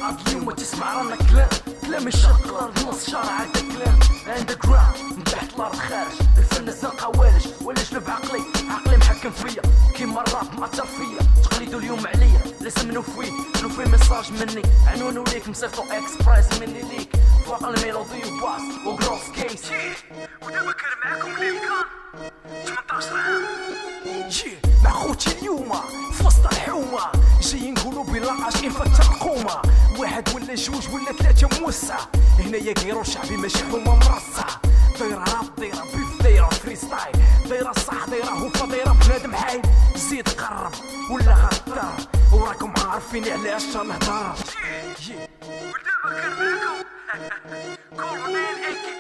عاد اليوم تسمع رانا كلام الشرق الارض نص شارع هذا كلام اندر جراوند من تحت الارض خارج الفن الزنقه ولا جلب عقلي محكم فيا كيما الراب مأثر فيا تقليدو اليوم عليا لازم نوفي ميساج مني عنوان وليك مسافو اكسبريس مني ليك فوق الميلودي وباس وجروس كيس ودابا كان معاكم ليلكان 18 عام مع خوتي اليوم في وسط الحومه جايين نقولوا بلا عاشقين فتح القومه واحد ولا جوج ولا ثلاثه موسع هنايا كيرو شعبي ماشي حومه مرصع دايره راب دايره بيف دايره فري ستايل دايره صح دايره هوفا دايره بنادم حي زيد قرب ولا غدر وراكم عارفين علاش نهضر ودابا كان معاكم كولونيل